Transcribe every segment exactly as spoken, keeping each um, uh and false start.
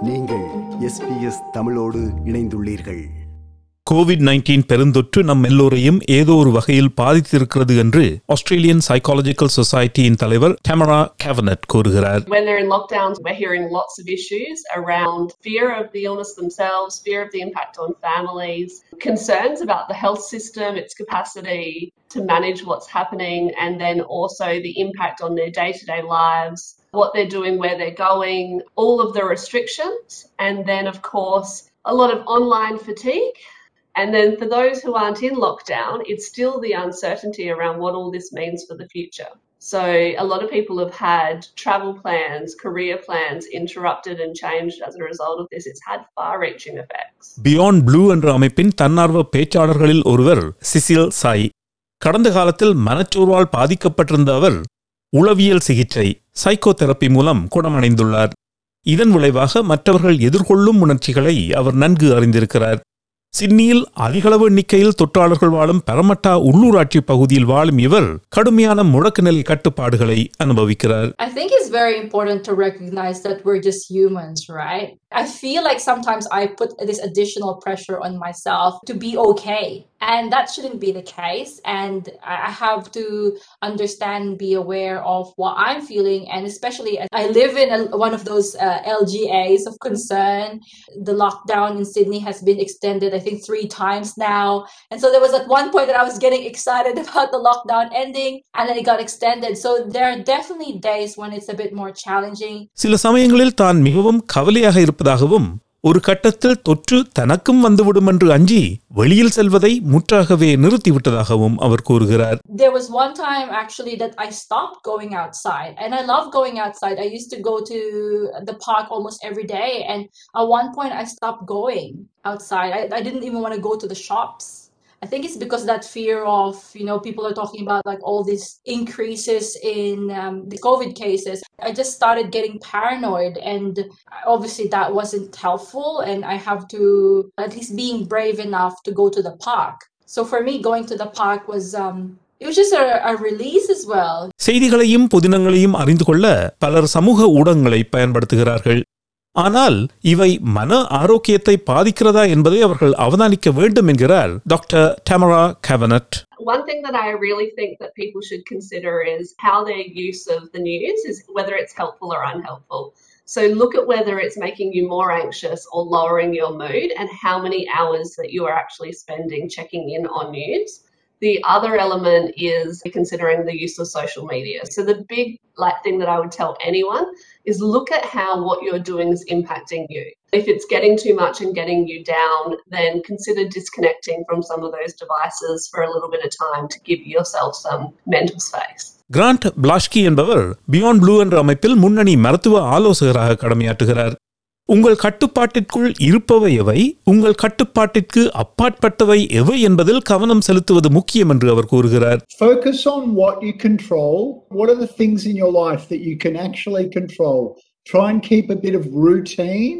நீங்கள் S B S தமிழோடு இணைந்துள்ளீர்கள். கோவிட் நைன்டீன் பெருந்தொற்று நம் எல்லோரையும் ஏதோ ஒரு வகையில் பாதித்திருக்கிறது என்று ஆஸ்திரேலியன் சைக்காலஜிக்கல் சொசைட்டியின் தலைவர் டமரா கேவனட் கூறுகிறார். When they're in lockdowns, we're hearing lots of issues around fear of the illness themselves, fear of the impact on families, concerns about the health system, its capacity to manage what's happening, and then also the impact on their day-to-day lives, what they're doing, where they're going, all of the restrictions, and then of course a lot of online fatigue. And then for those who aren't in lockdown, it's still the uncertainty around what all this means for the future. So a lot of people have had travel plans, career plans interrupted and changed as a result of this. It's had far-reaching effects. Beyond blue என்ற அமைப்பின் தன்னார்வ பேச்சாளர்களில் ஒருவர் Cecil Sai. கடந்த காலத்தில் மனச்சோர்வால் பாதிக்கப்பட்டிருந்த அவர் உளவியல் சிகிச்சை psychotherapy மூலம் குணமடைந்துள்ளார். இதன் விளைவாக மற்றவர்கள் எதிர்கொள்ளும் உணர்ச்சிகளை அவர் நன்கு அறிந்திருக்கிறார். சிட்னியில் அதிகளவு எண்ணிக்கையில் தொற்றாளர்கள் வாழும் பரமட்டா உள்ளூராட்சி பகுதியில் வாழும் இவர் கடுமையான முடக்கு நிலை கட்டுப்பாடுகளை அனுபவிக்கிறார். I think it's very important to recognize that we're just humans, right? I feel like sometimes I put this additional pressure on myself to be okay, and that shouldn't be the case. And I have to understand, be aware of what I'm feeling, and especially as I live in a, one of those uh, L G As of concern. The lockdown in Sydney has been extended, I think, three times now, and so there was at one point that I was getting excited about the lockdown ending, and then it got extended. So there are definitely days when it's a bit more challenging. சில சமயங்களில் தான் மிகவும் கவலையாக இருப்பதாகவும் ஒரு கட்டத்தில் தொற்று தனக்கும் வந்துவிடும் என்று அஞ்சி வெளியில் செல்வதை முற்றாகவே நிறுத்திவிட்டதாகவும் அவர் கூறுகிறார். There was one time actually that I stopped going outside, and I love going outside. I used to go to the park almost every day, and at one point I stopped going outside. I, I didn't even want to go to the shops. I think it's because that fear of, you know, people are talking about like all these increases in um, the COVID cases. I just started getting paranoid, and obviously that wasn't helpful, and I have to at least being brave enough to go to the park. So for me, going to the park was um, it was just a, a release as well. செய்திகளையும் புதினங்களையும் அறிந்து கொள்ள பலர் சமூக ஊடகங்களை பயன்படுத்துகிறார்கள். ஆனால் இவை மன ஆரோக்கியத்தை பாதிக்கிறதா என்பதை அவர்கள் அவதானிக்க வேண்டும் என்கிறார் doctor Tamara Cavanagh. One thing that I really think that people should consider is how their use of the news is, whether it's helpful or unhelpful. So look at whether it's making you more anxious or lowering your mood, and how many hours that you are actually spending checking in on news. The other element is considering the use of social media. So the big like thing that I would tell anyone is look at how what you're doing is impacting you. If it's getting too much and getting you down, then consider disconnecting from some of those devices for a little bit of time to give yourself some mental space. Grant Blashki என்பவர் beyond blue என்ற அமைப்பில் முன்னணி மருத்துவ ஆலோசகராக கடமையாற்றுகிறார். உங்கள் கட்டுப்பாட்டிற்குள் இருப்பவை எவை, உங்கள் கட்டுப்பாட்டிற்கு அப்பாற்பட்டவை எவை என்பதில் கவனம் செலுத்துவது முக்கியம் என்று அவர் கூறுகிறார். Focus on what you control. What are the things in your life that you can actually control? Try and keep a bit of routine,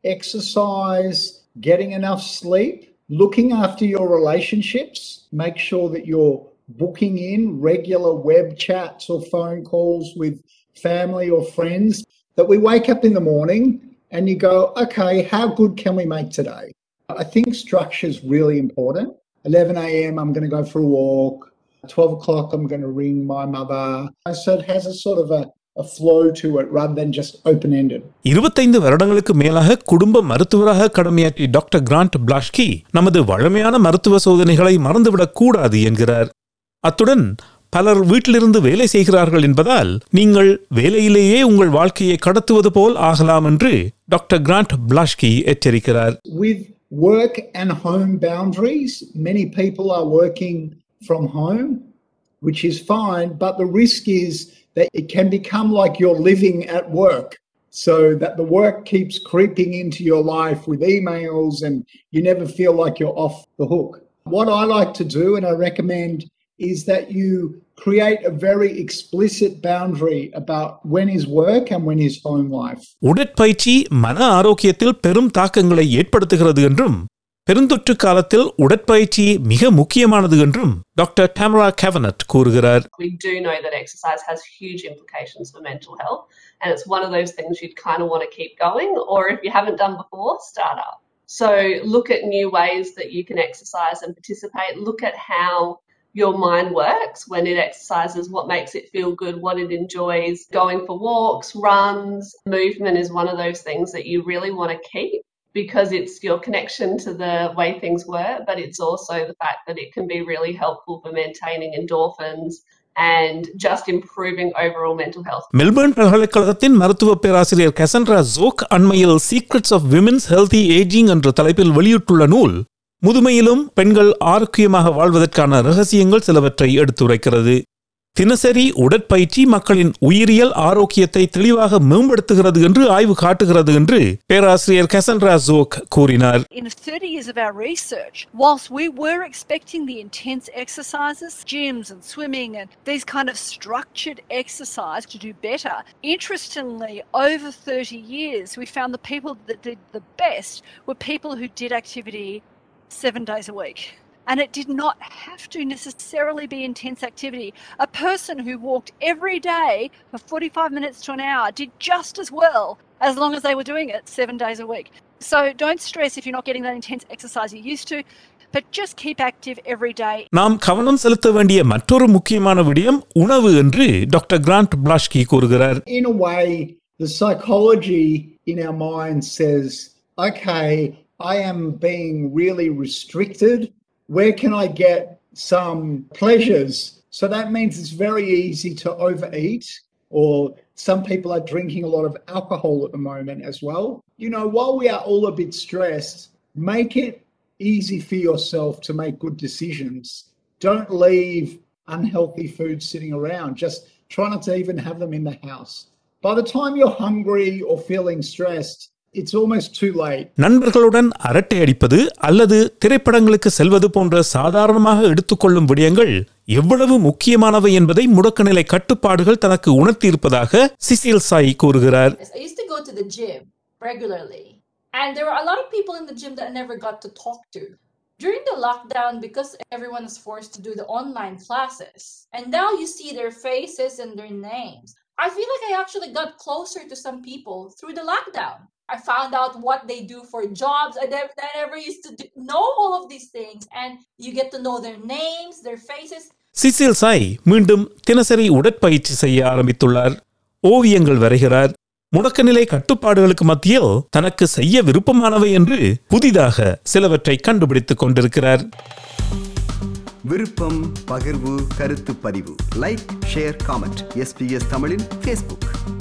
exercise, getting enough sleep, looking after your relationships. Make sure that you're booking in regular web chats or phone calls with family or friends. That we wake up in the morning and you go, okay, how good can we make today? I think structure is really important. eleven a.m. I'm going to go for a walk. twelve o'clock I'm going to ring my mother. So it has a sort of a, a flow to it rather than just open-ended. இருபத்தைந்து வருடங்களுக்கு மேலாக குடும்ப மருத்துவராக கடமையாற்றிய doctor Grant பிளாஷ்கி நமது வழமையான மருத்துவ சோதனைகளை மறந்துவிடக் கூடாது என்கிறார். அத்துடன் பலர் வீட்டிலிருந்து வேலை செய்கிறார்கள் என்பதால் நீங்கள் வேலையிலேயே உங்கள் வாழ்க்கையை கடத்துவது போல் ஆகலாம் என்று டாக்டர் கிராண்ட் பிளாஷ்கி எச்சரிக்கிறார். With work and home boundaries, many people are working from home, which is fine, but the risk is that it can become like you're living at work, so that the work keeps creeping into your life with emails and you never feel like you're off the hook. What I like to do, and I recommend, is that you create a very explicit boundary about when is work and when is home life. உடற்பயிற்சி மன ஆரோக்கியத்தில் பெரும் தாக்கங்களை ஏற்படுத்துகிறது என்றும் பெருந்தொற்று காலத்தில் உடற்பயிற்சி மிக முக்கியமானது என்றும் டாக்டர் டமரா கேவனட் கூறுகிறார். We do know that exercise has huge implications for mental health. and it's one of those things you'd kind of want to keep going, or if you haven't done before, start up. So look at new ways that you can exercise and participate. Look at how your mind works when it exercises, what makes it feel good, what it enjoys. Going for walks, runs, movement is one of those things that you really want to keep because it's your connection to the way things work, but it's also the fact that it can be really helpful for maintaining endorphins and just improving overall mental health. Melbourne பல்கலைக்கழகத்தின் மருத்துவ பேராசிரியர் Cassandra Szoeke அண்மையில் secrets of women's healthy ageing என்ற தலைப்பில் வெளியிட்டுள்ள நூல் முதுமையிலும் பெண்கள் ஆரோக்கியமாக வாழ்வதற்கான ரகசியங்கள் சிலவற்றை எடுத்துரைக்கிறது. தினசரி உடற்பயிற்சி மக்களின் உயிரியல் ஆரோக்கியத்தை தெளிவாக மேம்படுத்துகிறது என்று ஆய்வு காட்டுகிறது என்று பேராசிரியர் கசன்ட்ரா ஜோக் கூறினார். In thirty years of our research, whilst we were expecting the intense exercises, gyms and swimming and these kind of structured exercise to do better, interestingly, over thirty years, we found the people that did the best were people who did activity seven days a week. And it did not have to necessarily be intense activity. A person who walked every day for forty-five minutes to an hour did just as well as long as they were doing it seven days a week. So don't stress if you're not getting that intense exercise you used to, but just keep active every day. நாம் கவனம் செலுத்த வேண்டிய மற்றொரு முக்கியமான விடயம் உணவு என்று doctor Grant பிளாஷ்கி கூறுகிறார். In a way, the psychology in our mind says, okay, I am being really restricted. Where can I get some pleasures? So that means it's very easy to overeat, or some people are drinking a lot of alcohol at the moment as well. You know, while we are all a bit stressed, make it easy for yourself to make good decisions. Don't leave unhealthy food sitting around. Just try not to even have them in the house. By the time you're hungry or feeling stressed, it's almost too late. நண்பர்களுடன் அரட்டை அடிப்பது அல்லது திரைப்படங்களுக்கு செல்வது போன்ற சாதாரணமாக எடுத்துக்கொள்ளும் விடயங்கள் எவ்வளவு முக்கியமானவை என்பதை முடக்கநிலை கட்டுப்பாடுகள் தனக்கு உணர்த்தியிருப்பதாக சிசில் சாய் கூறுகிறார். I used to go to the gym regularly, and there were a lot of people in the gym that I never got to talk to. During the lockdown, because everyone is forced to do the online classes, and now you see their faces and their names, I feel like I actually got closer to some people through the lockdown. I found out what they do for jobs. I never, I never used to do, know all of these things, and you get to know their names, their faces. Cecil Chai மீண்டும் தினசரி உடற்பயிற்சி செய்ய ஆரம்பித்துள்ளார். ஓவியங்கள் வரைகிறார். முடக்கநிலை கட்டுப்பாடுகளுக்கு மத்தியில் தனக்கு செய்ய விருப்பமானவை என்று புதிதாக சிலவற்றை கண்டுபிடித்துக் கொண்டிருக்கிறார். விருப்பம், பகிர்வு, கருத்து பதிவு, லைக், ஷேர், காமெண்ட். எஸ்பிஎஸ் தமிழின் ஃபேஸ்புக்.